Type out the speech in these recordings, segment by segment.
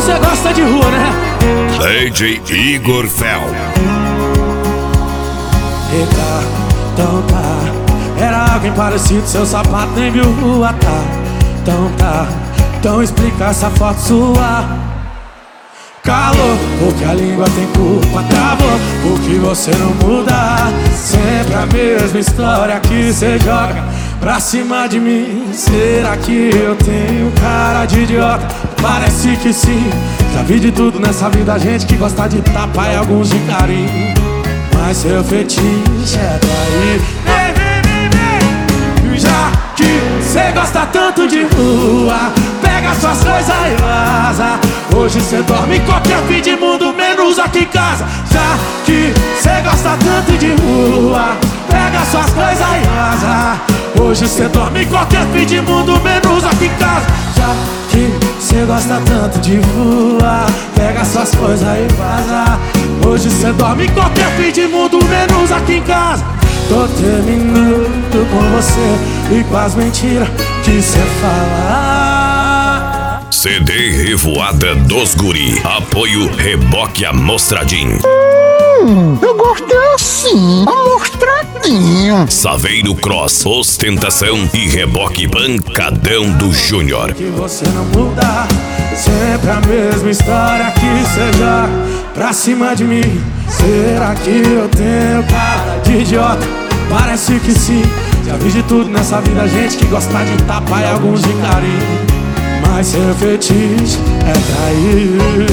você gosta de rua, né? DJ Igor Fel. Eita, então tá. Era alguém parecido, seu sapato nem viu rua, tá. Então tá, então explica essa foto sua. Calou, porque a língua tem culpa. Travou, porque você não muda. Sempre a mesma história que cê joga pra cima de mim. Será que eu tenho cara de idiota? Parece que sim. Já vi de tudo nessa vida, gente que gosta de tapa e alguns de carinho. Mas seu fetiche é trair. Já que cê gosta tanto de rua, pega suas coisas e vaza. Hoje cê dorme em qualquer fim de mundo, menos aqui em casa. Já que cê gosta tanto de rua, pega suas coisas e vaza. Hoje cê dorme em qualquer fim de mundo, menos aqui em casa. Já que cê gosta tanto de rua, pega suas coisas e vaza. Hoje cê dorme em qualquer fim de mundo, menos aqui em casa. Tô terminando com você e com as mentiras que cê fala. CD Revoada dos Guri. Apoio Reboque Amostradinho. Eu gosto assim, amostradinho. Saveiro Cross, ostentação e reboque pancadão do Júnior. Que você não muda, sempre a mesma história que cê joga pra cima de mim. Será que eu tenho cara de idiota? Parece que sim. Já vi de tudo nessa vida, gente que gosta de tapa e alguns de carinho. Mas seu fetiche é trair.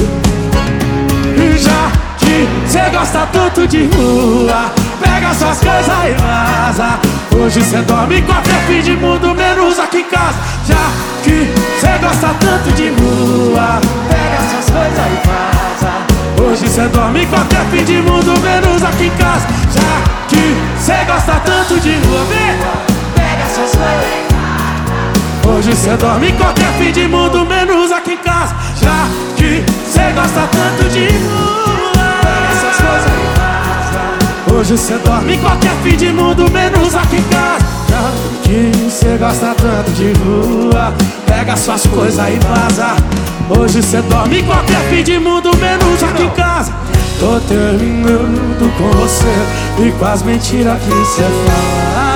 E já que cê gosta tanto de rua, pega suas coisas e vaza. Hoje cê dorme em qualquer fim de mundo, menos aqui em casa. Já que cê gosta tanto de rua, pega suas coisas e vaza. Hoje cê dorme em qualquer fim de mundo, menos aqui em casa. Já que cê gosta tanto de rua, pega suas coisas e vaza. Hoje cê dorme em qualquer fim de mundo, menos aqui em casa. Já que cê gosta tanto de rua, pega suas coisas e vaza. Hoje cê dorme em qualquer fim de mundo, menos aqui em casa. Já que cê gosta tanto de rua, pega suas coisas e vaza. Hoje cê dorme em qualquer fim de mundo, menos aqui em casa. Tô terminando com você e com as mentiras que cê fala.